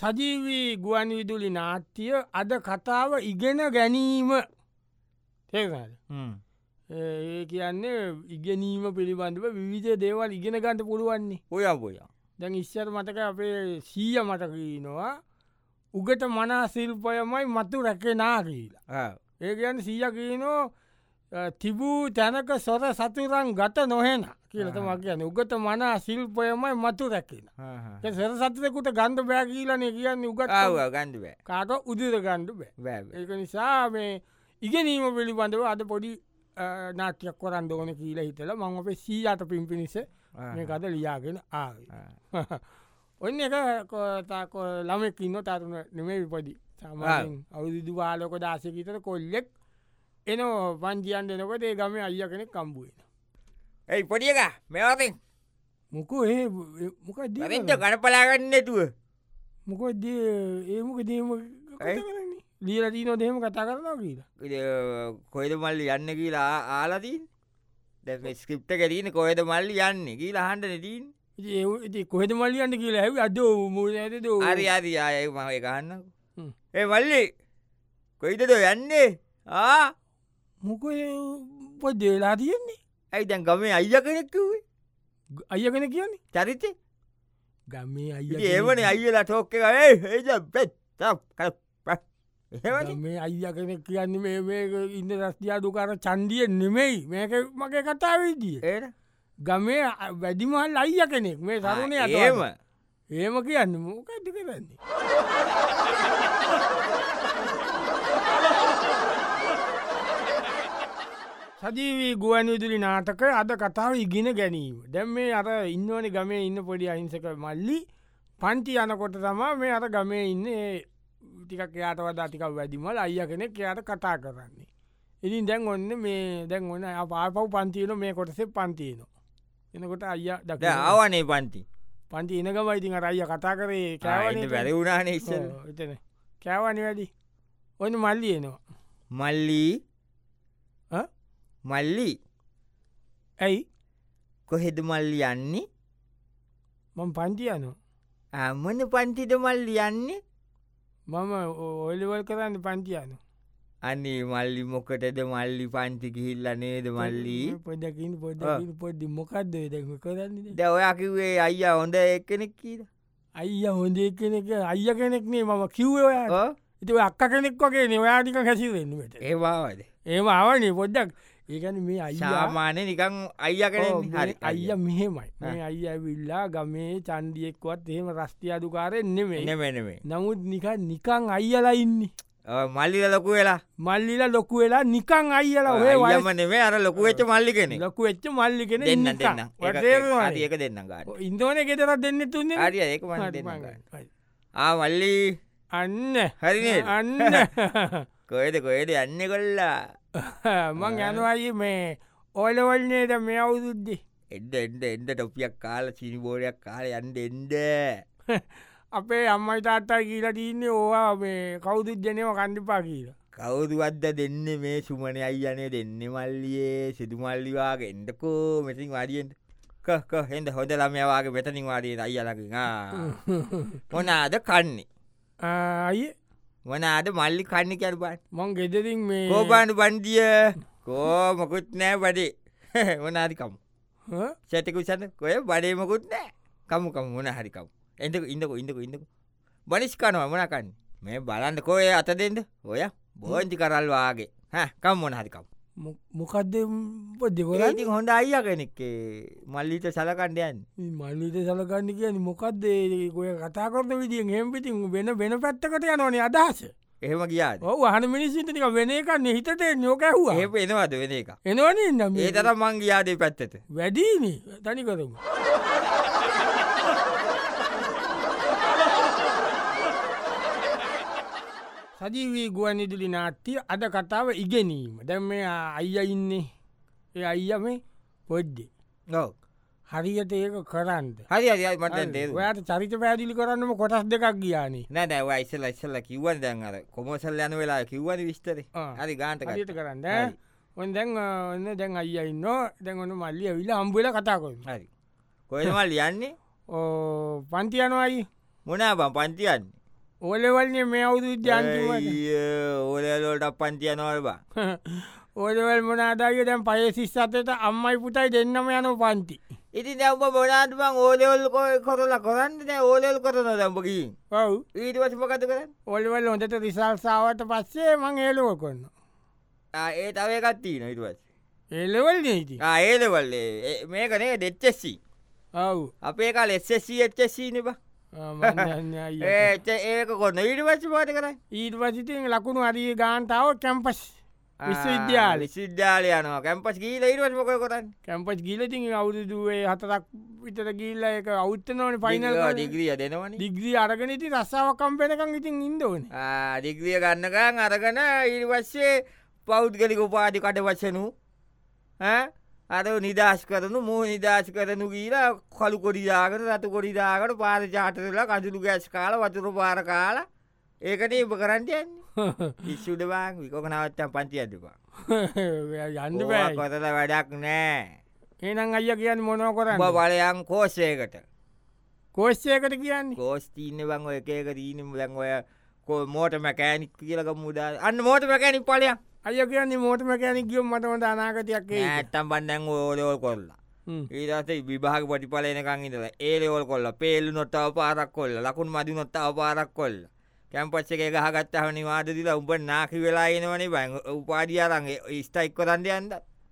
සජීවී ගුවන් විදුලි නාට්‍ය අද කතාව ඉගෙන ගැනීම තේරෙනවද? ඒ කියන්නේ ඉගෙනීම පිළිබඳව විවිධ දේවල් ඉගෙන ගන්නට පුළුවන්නේ. ඔය දැන් ඉස්සර මතක අපේ සීය මතකීනවා උගට මනා සිල්පයමයි මතු රැකෙනා කියලා. ඒ කියන්න සීය කියනෝ තිබූ තැනක සොර සතුරන් ගත නොහෙන කියලතම කියන්න උගත මනා සිල්පයමයි මතු රැකෙන. සර සතකුට ගන්ධ බෑ කියලන කියන්න උගත් ගන්ඩ බෑ කාට උදිර ගණ්ඩ බෑ. ඒක නිසා මේ ඉගෙනීම පිළිබඳව අද පොඩි නාට්‍යයක් කොරන් දෝන කියලා හිතල මං අපේ සීයට පිම්පිනිස මේ කද ලියාගෙන ආ ඔන්න එක ළමෙක් ඉන්න තරුණ නෙමේ විපදි සාමාෙන් අවුදු වාලොක දාසකීතර කොල්ලෙක් එනෝ පංජියන් දෙනකොට ඒ ගම අයිය කෙනෙක් කම්බුවෙන. ඇයි පොඩියක මෙවාතින් මොකෝ ඒ මොක ගණපලාගන්නතුව මොක ඒමක දේම ලියල දීනො දෙහෙම කතා කරනවා කියලා කොයිද මල්ලි යන්න කියලා ආලතින් දැ ස්ක්‍රප්ට කරීන කොයද මල්ලි යන්න කියලා හන්ඩ නදීන් ඒ කොහෙද මල්ලියන්න කියලා ඇ අද මූ ඇද අරි අරි අය මය ගන්න ඒ මල්ලි කොයිතද යන්නේ මොක පොත් දේලා තියෙන්නේ ඇයි දැන් ගමේ අයිය කෙනෙක්වේ අයිය කෙන කියන්නේ චරිතය ගම්මේ අය ඒවන අයියලා ටෝක්ක ඒද පෙත් මේ අයිය කෙනෙක් කියන්න මේ ඉන්න රස්තියා දුකාර චන්දිය නෙමෙයි මේක මගේ කතාවේදිය ඒ ගමේ වැඩිමහල් අයිය කෙනෙක් මේ තරුණය ඒම ඒම කියන්න මොක ඇති කරන්නේ සජීවී ගුවන් විදුලි නාටක අද කතාව ඉගෙන ගැනීම දැම් මේ අර ඉන්නවන ගමේ ඉන්න පොඩි අහිංසක මල්ලි පන්ති යනකොට තමා මේ අර ගමේ ඉන්න ටිකක් යාට වදා ටිකක් වැඩිමල් අයිය කෙනෙක් යාට කතා කරන්නේ. ඉතින් දැන් ඔන්න මේ දැන් ඔන්න පාපව් පන්තියන මේ කොටසේ පන්තියන එනකොට අයිය ද ආවනේ පන්ති පන්ති එනගම ඉතින් අයිය කතා කරේ කෑවන වැරවුණාන එතන කෑවනි වැඩි ඔන්න මල්ලි එනවා මල්ලී මල්ලි ඇයි කොහෙද මල්ලි යන්නේ මම පන්ති යනවා අමන පන්තිද මල්ලි යන්නේ මම ඔලිවල් කරන්න පන්තියනු අන්නේ මල්ලි මොකටද මල්ලි පන්ති ගිහිල්ල නේද මල්ලී පොඩකින් පොඩ්ඩි මොකක්ද දැම කරන්න ද ඔයාකිවේ අයිය හොඳ එක්කෙනෙක් කීද අයිය හොඳ එක්කෙනෙක අයිය කෙනෙක්නේ මම කිව්වයා ඉති අක්ක කෙනෙක් වගේ නවාටික හැසිවෙන්නට ඒවාවද ඒම ආවනේ පොඩ්ඩක් ඒකන මේ අයියාමානය නිකං අයිය කෙන හරි අයිය මෙහෙමයි මේ අයිය ඇවිල්ලා ගමේ චන්දියෙක්වත් එහෙම රස්තියාදුකාරෙන් නෙමේ නෙමෙනවේ නමුත් නිකං අයියලා ඉන්නේ මල්ලිල ලොකු වෙලා මල්ලිලා ලොකු වෙලා නිකං අයියලා ඔය වයම නෙවේ අර ලොකු වෙච්ච මල්ලි කෙනෙ ලොකු වෙච්ච මල්ලි කෙන දෙන්න ඒක දෙන්න ගන්න ඉන්දෝන ගෙතර දෙන්න තුන්නේ හරි ඒක මල්ලි අන්න හරිනේ අන්න කොයද යන්න කොල්ලා මං යනවයි මේ ඕලවල්නේද මේ අවුදුද්දි එන්ඩ ටොපියක් කාල සිනිබෝඩයක් කාල යන්ඩ එන්ඩ අපේ අම්මයි තාත්තා කියලා තියන්නේ ඕවා මේ කවුදුත් දෙනව කණ්ඩිපා කියලා කවුදුවත්ද දෙන්න මේ සුමන අයියනේ දෙන්න මල්ලියේ සිදුමල්ලිවාගේ එන්ඩකෝ මෙතින් වාඩියෙන්ට හෙන්ද හොඳ ළමයවාගේ මෙතනින් වාඩිය අයියලකින් මොනාද කන්නේ අය වනාද මල්ලි කන්න කැරබන් මං ගෙදරින් මේ කෝපාඩු බන්දිය කෝ මොකුත් නෑ බඩේ වනාරිකම් සැතකු සන්න කොය බඩේමකුත් නෑ කමුකම මොන හරිකම් එඳක ඉන්නක බනිස්කනවා මොනකන්න මේ බලන්න කෝය අත දෙෙන්ද ඔය බෝන්ති කරල්වාගේ කම් මොන හරිකම් මොකක්ද පොදෙකොල හොඳ අයිය කෙනෙක්ේ මල්ලිට සලකණ්ඩයන් මල්ලිට සලකන්න කියන මොකක්ද කොය කතා කරන විදිියෙන් හෙම්පිතින් වෙන පැත්තකට යනවනේ අදහස එහෙම කියා ඔව හන මිනිසිටික වෙන එකන්න හිතට යෝකැහුව ඒ එනවාද වෙන එක එනවන නම් ඒ තර මං ගියාදේ පැත්තට වැඩීන තනි කරමු සජීවී ගුවන් ඉදිලි නාට්‍යය අද කතාව ඉගෙනීම දැම් මේ අයිය ඉන්නේ ඒ අයිය මේ පොඩ්ඩි හරියට ඒක කරන්න හරි මට ඔයාට චරිත පැදිලි කරන්නම කොටස් දෙකක් ගියානේ නෑ ඉස්සල ඉස්සල්ල කිව්වන් දැන් අර කොමසල් යන වෙලා කිව්වන විස්තර හරි ගාන්ට ට කරන්න ඔන් දැන් ඔන්න දැන් අයිය ඉන්න දැන් ඔන්න මල්ලිය විල හම්බුල කතා කො හරි කොයමල් ලියන්නේ පන්තියනවායි මොනා බම් පන්තියන්නේ ඕලෙවල්න්නේ මේ අවුදු විද්‍යාන්තිමට ඕලලෝට පන්තිය නොල්බා ඕලවල් මොනාදාගේ දැන් පය සිස්සතට අම්මයි පුතයි දෙන්නම යන පන්ති. ඉති දැම්ම බොනාටමං ඕලෙවල් කොරලා කරන්න ඕලෙල් කරන දැම්පකින් ඔව් ඊට වශපකත කරන්න ඔල්වල් හොඳට රිසල්සාාවට පස්සේ මං ඒලෝ කොන්න ඒ තවය කත්තිී නොයිටවස් ඒලෙවල් නීති ඒලවල්ලේ මේකනේ දෙච්චෙස්සී ඔව් අපේ කාල එස්සී එච්චසී නිබ ඒක කොන්න ඊට වච්ච පාට කරයි ඊට පසිතින් ලකුණු අරිය ගාන්තාව කැම්පස් විශ්වවිද්‍යාල විශවිද්‍යාලයනවා කැම්පස් ගීල ඉටවස් මොක කරන්න කැම්පස් ගිලතින් අවුදුදුවේ හතරක් විතර ගිල්ල එක අවුත්තනවන පයිනල් දිග්‍රිය දෙනවන දිග්‍රී අරගෙනති රස්සාාවකම් පෙනකං ඉතින් ඉන්දෝන දිග්‍රිය ගන්නකං අරගන ඊර්වස්සේ පෞද්ගලික උපාධි කට වච්චනු අර නිදශ කරනු මූ නිදශ කරනු කියලා කළු කොඩිදාකට රතු කොඩිදාකට පාර චාටරලා කජුළු ගැස් කාල වතුර පාර කාලා ඒකට ඉප කරන්ටයන්නේ ඉස්සුඩවාන් විකොක නවත්තම් පන්ති අදපා යන්න කොතල වැඩක් නෑ ඒනම් අය කියන්න මොනෝ කරන්න බලයන් කෝෂයකට කෝෂ්‍යයකට කියන්නේ කෝස්තිීන්න බං ඔය එකක දීනම් දැන් ඔය මෝට මැකෑනික් කියලක මුදා අන්න මෝට මැකැනික් පලයක් අය කියන්නේ මෝට මැකැනික් ගියම් මටමට අනාගතයක් ඇත්තම් බන්නැන් ඕලෝල් කොල්ලා ඒදසේ විභාග පටිපලනකං ඉදල ඒලෝල් කොල්ල පේල්ලු නොත්තාව පාරක් කොල්ල ලකුන් මදි නොත්තාව පාරක් කොල්ල කැම්පච්ච එක ගහගත්තහ නිවාද දිලා උඹ නාකි වෙලා එනවනේ බයි උපාඩියාරන්ගේ ස්ටයික් කොරන්ඩ අන්ද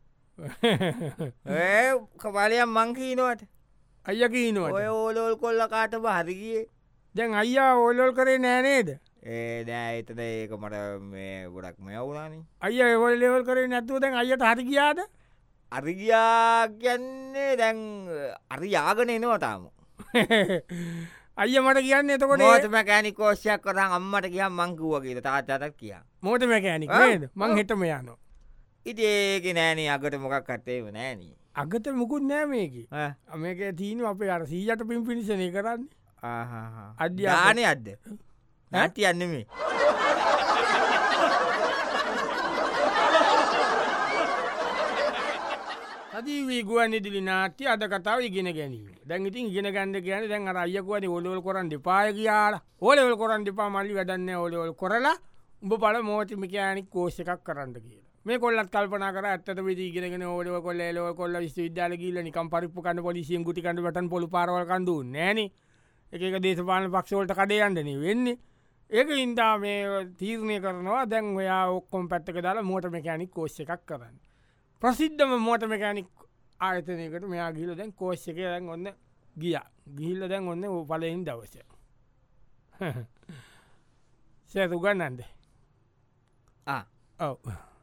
ඒ කපාලයම් මංකීනවට අයකීනවා ඔය ඕලෝල් කොල්ල කාටම හරිගියේ දැන් අයියා ඕලෝල් කරේ නෑනේද ඒ දෑ එතද ඒක මට මේ ගොඩක් මෙයවුණනි අය ඒවල් ලෙවල් කරේ නැතුව දැන් අයට හරි ගියාද අරිගියා කියන්නේ දැන් අරි යාගන එනවතාම අය මට කියන්න එතකොට මෝට මැකෑනි කෝෂයක් කරන්න අම්මට කිය මංකුව කියල තාචතක් කිය මෝට මැකෑනික් නේද මං හෙටම යනවා ඉති ඒක නෑන අගට මොකක් කත්තේව නෑන අගත මුකුත් නෑ මේක මේක තිීන අපේ අර සීයට පින් පිණිසනය කරන්න අධ්‍යානය අද්ද නැති යන්නෙමේ අදී ගුවන් ඉදිලි නාට්‍ය අද කතාව ඉගෙන ගැනීම දැන් ඉතින් ඉගෙන ගන්න කියන දැන් අර අයියකුවනේ ඕලෙවල් කරන් දෙපාය කියලා ඕලෙවල් කරන් දෙපා මල්ලි වැඩන්නේ ඕලෙවල් කරලා උඹ බල මෝටි මෙකැනික් කෝස් එකක් කරන්න කියලා මේ කොල්ලත් කල්පනා කර ඇත්තට විදි ඉගෙනගෙන ඕලෙවල් කොල්ල ඒලෙවල් කොල්ල විශ්වවිද්‍යාල ගිහලා නිකන් පරිප්පු කන්න පොලිසියෙන් ගුටි කන්න වටන් පොළු පාරවල් කන් දුන්නේ නෑනේ එක දේශපාලන පක්ෂ වලට කඩේ යන්නනේ වෙන්නේ ඒක ඉඳා මේ තීරණය කරනවා දැන් ඔයා ඔක්කොම පැත්තක දාලා මෝටර් මෙකැනික් කෝස් එකක් කරන්න ප්‍රසිද්ධම මෝටර් මෙකැනික් ආයතනයකට මෙයා ගිහලා දැන් කෝස් එකේ දැන් ඔන්න ගියා ගිහිල්ලා දැන් ඔන්න පළවෙනි දවසේ සේතු ගන්නන්ද ඔව්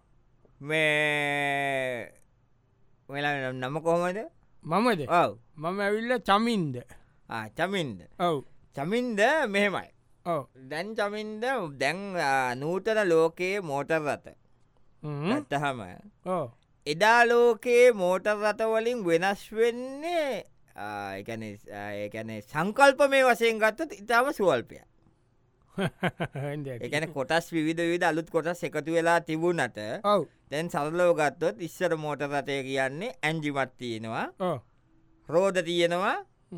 මේ වෙලා නම කොහොමද මමද ඔව් මම ඇවිල්ලා චමින්ද චමින්ද ඔව් චමින්ද මෙහෙමයි දැන් චමින්ද දැන් නූතන ලෝකයේ මෝටර් රත ඇත්තහම එදා ලෝකයේ මෝටර් රතවලින් වෙනස් වෙන්නේ ඒකැන සංකල්ප මේ වසයෙන් ගත්තත් ඉතාම සුවල්පය එකන කොටස් විවිධ විධ අලුත් කොටස් එකතු වෙලා තිබුණට දැන් සරලෝ ගත්තොත් ඉස්සර මෝටර් රතය කියන්නේ ඇන්ජිමත් තියෙනවා රෝධ තියෙනවා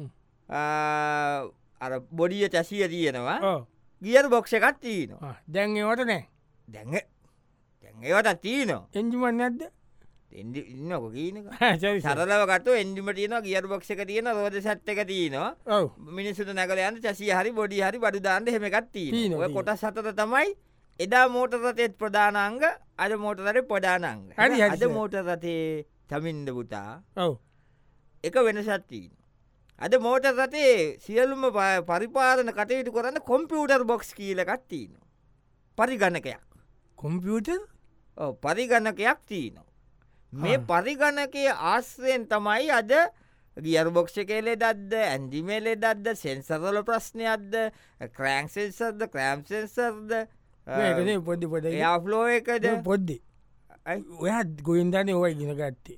අර බොඩිය චැසිය තියෙනවා ගියර් බොක්ෂ එකත් තියනවා දැන් ඒවට නෑ දැන් ඒවට තියනවා එන්ජිමන් නැද්ද ඉන්නක කියනක සරලවකට එන්ජිම තියන ගියර් බොක්ෂ එක තියෙන රෝධ සැට් එක තියනවා මිනිසුට නැකලයන්න චසිය හරි බොඩි හරි බඩු දාන්න හෙමකත් තියන කොට සතර තමයි එදා මෝට රතයත් ප්‍රධානංග අද මෝටරට ප්‍රධානංග අද මෝට රතේ තමින්ද පුතා එක වෙනසත්තිීන අද මෝට රතේ සියල්ලුම පරිපාලන කටයුතු කරන්න කොම්පියුටර් බොක්ස් කියලකත් තියන පරිගණකයක් කොම්පියුටර් පරිගණකයක් තියනවා මේ පරිගණකය ආශ්‍රයෙන් තමයි අද ගියර්බොක්ෂ කේලෙ දද්ද ඇන්දිමේලෙ දද්ද සෙන්සරල ප්‍රශ්නයක්ද ක්‍රෑන්ක්සෙන්සර්ද ක්‍රෑම්සෙන්සර්ද පොඩි පොඩ යාෆ්ලෝ එකද පොද්දි ඔයත් ගොයින්දන ඔය ගෙන ගත්තේ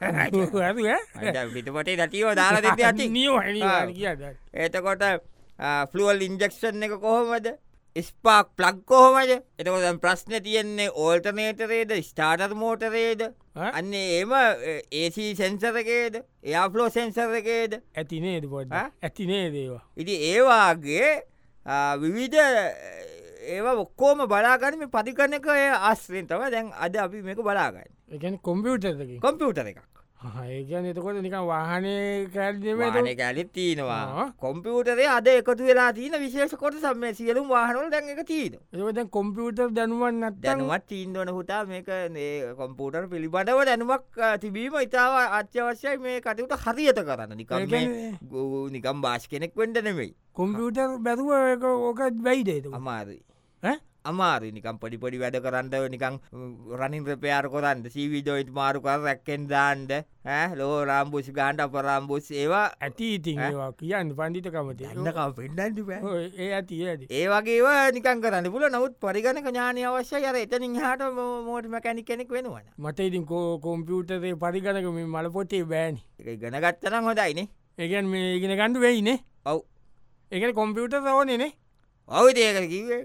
පිටපොටේ දතියෝ දාලා දෙති ඇති නිය එතකොට ෆ්ලුවල් ඉන්ජෙක්ෂන් එක කොහොමද ස්පාක් ප්ලග් කොහොමද එතකොට ප්‍රශ්න තියෙන්නේ ඕල්ටනේටරේද ස්ටාර්ටර් මෝටරේද අන්න ඒම ඒසි සෙන්සරකේද එයාෆ්ලෝ සෙන්සරකේද ඇතිනේද පොඩ ඇතිනේ දේවා ඉති ඒවාගේ විවිධ ඒවා ඔක්කෝම බලාගන්න මේ පතිකරනක ආස්ත්‍රයෙන් තම දැන් අද අපි මේක බලාගන්න එකන කොම්පියුටර් කොම්පියුටර එකක් ඒකන එතකොට නික වාහනය කෑල්දීම කැලිත් තියෙනවා කොම්පියුටරේ අද එකතු වෙලා තියන විශේෂ කොට සම්ම සියලුම් වාහනවල දැන් එක තිීන එද කොම්පියුටර් දැනුවන්නත් දැනුවත් තීන්දවන හුතා මේක කොම්පියුටර් පිළිබඳව දැනුමක් තිබීම ඉතාව අත්‍යවශ්‍යයි මේ කටයුට හරියට කරන්න නිකම් භාෂ කෙනෙක් වෙන්ඩ නෙවෙයි කොම්පියුටර් බැරුව ඕකත් වැයිදේත අමාරයි අමාරු නිකම් පොඩිපොඩි වැඩ කරන්නව නිකං රනින් ප්‍රපයාර කොරන්ද සීවිඩෝයිට මාරු කර රැක්කෙන් දාන්ඩ ලෝ රාම්බුසි ගාන්ඩ අපරාම්බුස් ඒවා ඇති ඉතින් ඒවා කියන්න පණ්ඩිතකමති එන්නකම් පෙන්ඩ ඒ ඇති ඇති ඒ වගේ නිකන් කරන්න පුල නමුත් පරිගණක ඥානය අවශ්‍ය අර එතනින් හට මෝට මැකැනි කෙනෙක් වෙනවන මට ඉතින් කොම්පියුටරේ පරිගණක මේ මල පොතේ බෑනි එක ගනගත්තනම් හොදයිනේ ඒගන් මේ ඉගෙන ගණඩු වෙයිනේ ඔව් ඒකට කොම්පියුටර් ඕනනේ ඔවුද ඒක කිවේ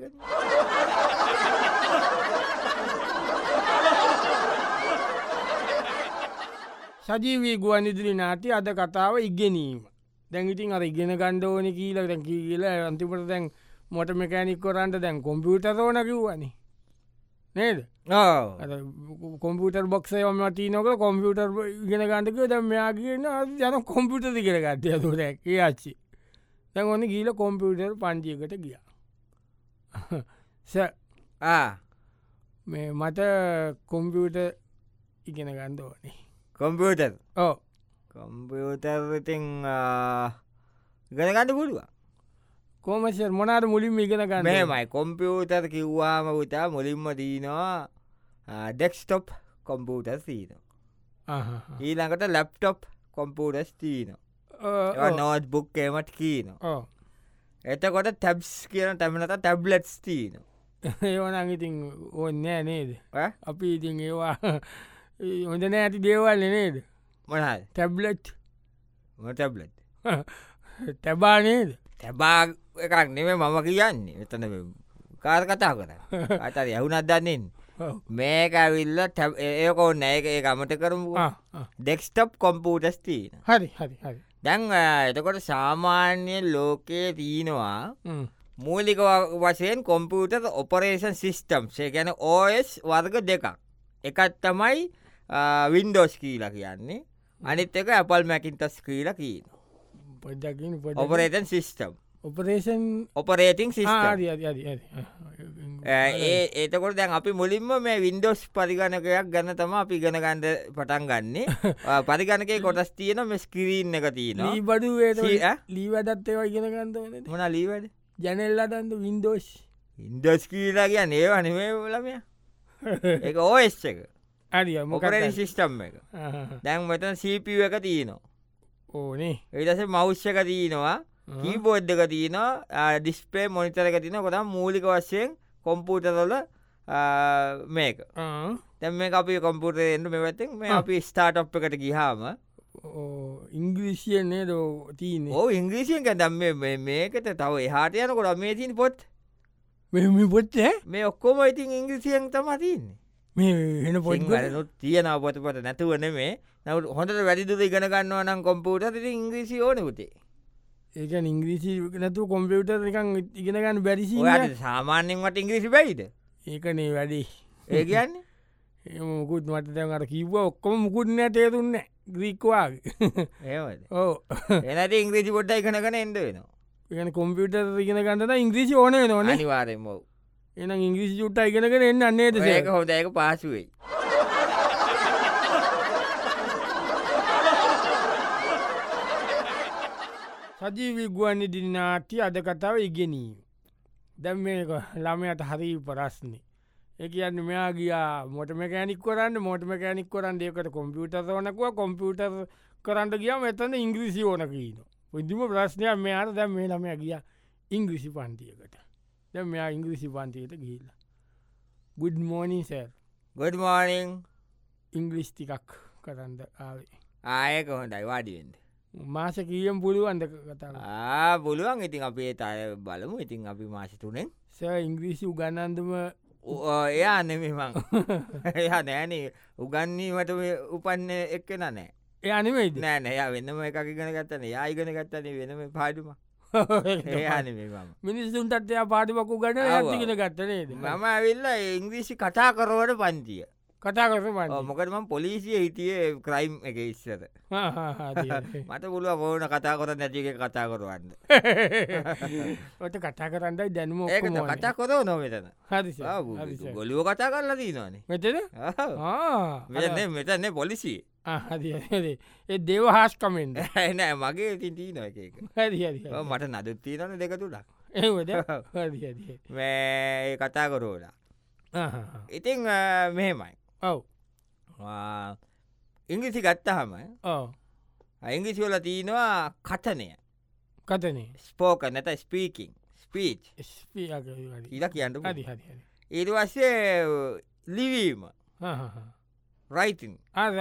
සජීවී ගුවන් ඉදිරි නාටි අද කතාව ඉගෙනීම දැන්ඉතින් අර ඉගෙන ගණ්ඩෝන කියීල දැන් කියල අන්තිපට දැන් මොට මෙකැනික් කොරන්ට දැන් කොම්පියුටර් ඕන කිව්වනි නේද කොම්පියුටර් බොක්ෂයම තියනක කොම්පියුටර් ඉගෙන ගණඩක දැම් මෙයා කියන යන කොම්පියුටර් දිගෙන ගත්තය තුර ඒ අච්චි දැන් ඔන්න ගීල කොම්පියුටර් පන්තියකට ගිය මේ මට කොම්පියුට ඉගෙන ගණ්ඩ ඕනේ කොම්පියුටර් ඕ කොම්පියුටර්ඉතිං ගනගන්න පුළුව කෝමසර් මොනාට මුලින්ම ඉගෙන ගන්න මයි කොම්පියුටර් කිව්වාම උතා මුලින්ම දීනවා ඩෙක්ස්ටොප් කොම්පියුටර් තිීන ඊළඟට ලැප්ටොප් කොම්පියුටස් තිීන නෝත් බුක් ඒමට කීන එතකොට ටැබ්ස් කියන තැමනත ටැබ්ලට්ස් තිීන ඒවනං ඉතින් ඕන්නෑ නේද අපි ඉතින් ඒවා හොඳ නෑ ඇති දේවල් නේද මොනල් ටැබ්ලට් ටැබ්ලට් තැබා නේද තැබා එකක් නෙවේ මම කියන්නේ එතන කාර කතා කර අතර යවුනත් දන්නෙන් මේකවිල්ල ඒකෝ නෑ ඒ ගමට කරමු ඩෙක්ස්ටප් කොම්පූටස් තිීන හරි හරි හරි දැන් එතකොට සාමාන්‍ය ලෝකයේ තියනවා මූලික වශයෙන් කොම්පියුටර් ඔපරේෂන් සිිස්ටම් සේ ගැන ඕස් වර්ග දෙකක් එකත් තමයි වින්ඩෝස් කීලා කියන්නේ අනිත් එක ඇපල් මැකින්ටස් කීලා කියන operating system operation operating system ඒතකොට දැන් අපි මුලින්ම මේ වින්ඩෝස් පරිගණකයක් ගන්න තම අපි ගෙන ගන්ඩ පටන් ගන්නේ පරිගණකේ කොටස් තියන මෙ ස්කිරීන් එක තියන බඩු ලීවදත් ඒවා ඉගෙන ගන්ද මොන ලීවද ජැනෙල්ලටන්ද වින්ඩෝස් ඉන්ඩස් කීලා කිය නේවනවේ ලමය එක ඕස් එක මොකරනි සිිස්ටම් එක දැන් මෙතන සීප එක තියනවා ඕනේ ඒටස මෞෂ්‍යක තියනවා කීබෝඩ් එක තියනවා ඩිස්පේ මොනිතර එක තින කොතම් මූලික වශයෙන් කොම්පූටරල මේක තැම මේ අපි කොම්පුටරෙන්ට මෙවැතින් මේ අපි ස්ටාටප් එකට ගිහාම ඉංග්‍රීසියෙන් නේද තියන ඕ ඉංග්‍රීසියෙන් දැම් මේකට තව එහාට යනකොට මේ තින් පොත් පොත් මේ ඔක්කොම ඉතින් ඉංග්‍රීසියෙන් තම තියන්නේ මේ එන පොත් නුත් තියන පොතපට නැතුවන මේ නවට හොඳට වැඩිදුර ඉගෙන ගන්නවා නම් කොම්පූට ඉංග්‍රීසි ඕනකුතේ ඒක ඉංග්‍රීසි නැතු කොම්පියුටර් එකන් ඉගෙන ගන්න බැරිසි සාමාන්‍යෙන්ට ඉංග්‍රීසි බයිද ඒකනේ වැඩි ඒ කියන්න මුකුත් මට දැන්ට කිව්ව ඔක්කොම මුකුත්න තේරුන්න ග්‍රීක්වාගේ ඒද ඕ එනට ඉංග්‍රීසි පොඩ්ඩ ඉගෙනගන එන්ඩ වෙනවා ඒන කොම්පියුටර් ඉගෙන ගන්නට ඉංග්‍රීසි ඕන නොන නිවාරම එන ඉංග්‍රීසි චුට්ට ඉගෙනගෙන එන්න අන්නේද ඒක හොද ඒක පාසුවෙයි සජීවී ගුවන්ි දිනාටි අද කතාව ඉගෙනීම දැම් මේක ළමයට හරි පරස්නේ ඒ කියන්න මෙයා ගියා මොට මැකැනික් කරන්න මොට මැකැනික් කරන්න ඒකට කොම්පියුටර් ඕනකුව කොම්පියුටර් කරන්න ගිය මෙතන්න ඉංග්‍රීසි ඕන කියීන පුද්දිම ප්‍රශ්නයක් මෙයාට දැම් මේ ළමය ගිය ඉංග්‍රිසි පන්තියකට දැ මෙයා ඉංග්‍රිසි පන්තියට ගිල්ල ගුඩ් මෝනින් සෑ ගොඩ මෝනිින් ඉංග්‍රිස් ටිකක් කරන්න ආවේ ආයක හොඳයි වාඩිවෙන්ට මාස කියම් පුළුවන්ද කතා පුළුවන් ඉතින් අපේ තය බලමු ඉතින් අපි මාසිතුනෙන් ස ඉංග්‍රීසි උගන්නන්දම එයා නෙමමං එයා නෑනේ උගන්නීමට උපන්න එක්ක නෑ ඒ අනිමයි නෑ නෑ වෙනම එක ඉගෙන ගත්තන යා ඉගෙන ගත්තන වෙනම පාඩුම ඒනම මිනිස්සුන්ටත් එයා පාටිපකු ගන්න ඇතිගෙන ගත්තනේද මම ඇවිල්ල ඉංග්‍රීසි කතා කරවට පන්තිය කතා කර මොකටම පොලිසිය හිටියේ ක්‍රයිම් එක ඉස්සර මට පුළුව පෝන කතා කොර නැතික කතා කරවන්න ඔට කතා කරන්නයි දැනුම ඒක කතා කොරව නොවෙතන ගොලිුව කතා කරලා දීනවානේ මෙතන මෙතන්නේ පොලිසිය ඒ දේව හාස්කමෙන්ද නෑ මගේ ඉතින් තිීන එක මට නදුත්තිීනන දෙක තුඩක් මේ කතා කරෝලා ඉතිං මෙහෙමයි ඔව ඉංග්‍රිසි ගත්තහම ඉංග්‍රිසිවල තියනවා කතනය කතනේ ස්පෝක නැත ස්පීකින් ස්පීච් ඉද කියන්න ඊට වස්සේ ලිවීම රයිතින්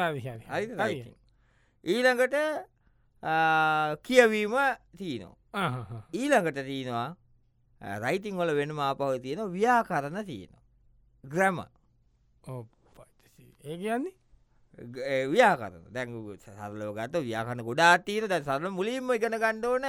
ඊළඟට කියවීම තියනවා ඊළඟට තියනවා රයිතිං වල වෙන මාපව තියෙන ව්‍යාකරණ තියෙනවා ග්‍රම ඒ කියන්නේ ව්‍යාකරන දැන් සරලව ගත ව්‍යාකරන ගොඩාත් තියෙන දැන් සරල මුලින්ම ඉගෙන ගන්න ඕන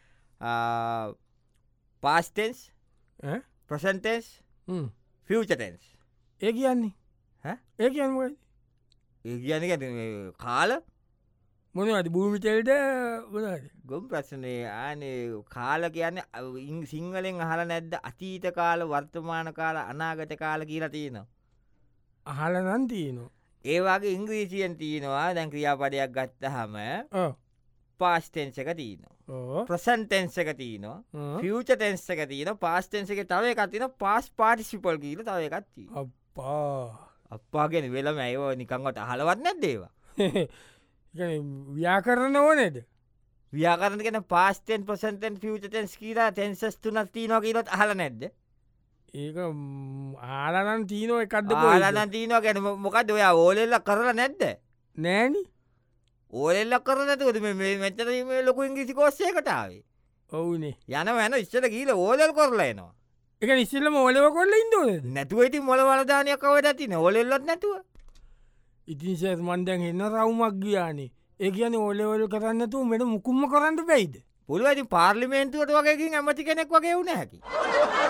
පාස්ටෙන්ස් ප්‍රසන්ටෙන්ස් ෆියචටෙන්ස් ඒ කියන්නේ ඒ කියන්න ඒ කියන කාල මොනවද භූමිතෙල්ට ගොම් ප්‍රශ්නය ආනේ කාල කියන්න සිංහලෙන් අහල නැද්ද අතීත කාල වර්තමාන කාල අනාගත කාල කියලා තියෙනවා අහල නන් තියනවා ඒවාගේ ඉංග්‍රීසියෙන් තියෙනවා දැන් ක්‍රියාපඩයක් ගත්ත හම පාස්ටෙන්සක තියනවා ප්‍රසන්ටෙන්සක තියනවා ෆියචටෙන්සක තියන පාස්ටෙන්සක තව එකත්තින පාස් පාටිසිපල් කියල තව එකත්ති අප්පාගෙන වෙලම ඇයෝ නිකංගොට අහලවත් නැද්දේවා ව්‍යාකරන ඕනේද ව්‍යාකරන පාස්ටෙන් පසන්ටන් ෆියචටෙන්ස් කියලා තැන්සස් තුනක් තියනවා කියලත් අහල නැද්ද ඒක ආලනන් තියනෝ එකක්ද ආලන තියනවා ගැන මොකක්ද ඔයා ඕලෙල්ල කරලා නැද්ද නෑන ඕලෙල්ල කරනතුද මෙච්චරීම ලොකු ඉංග්‍රිසි කෝස්සය කටාවේ ඔවුනේ යන වැන ඉස්සට කියල ඕලෙල් කරලා එනවා එක නිස්සල්ලම ඕලව කොල්ල ඉන්දෝද නැතුව ඉති මොල වලදානයක්කවට ඇතින ඕලෙල්ලත් නැතුව ඉතින් සැත් මන්දැන් එන්න රවුමක් ගියානේ ඒ කියන ඕලෙවල කරන්නතු මෙට මුකුම්ම කරන්න පැයිද පුළුව ඇති පාර්ලිමේන්තුවට වගේකින් ඇමති කෙනෙක් වගේ වුණ හැකි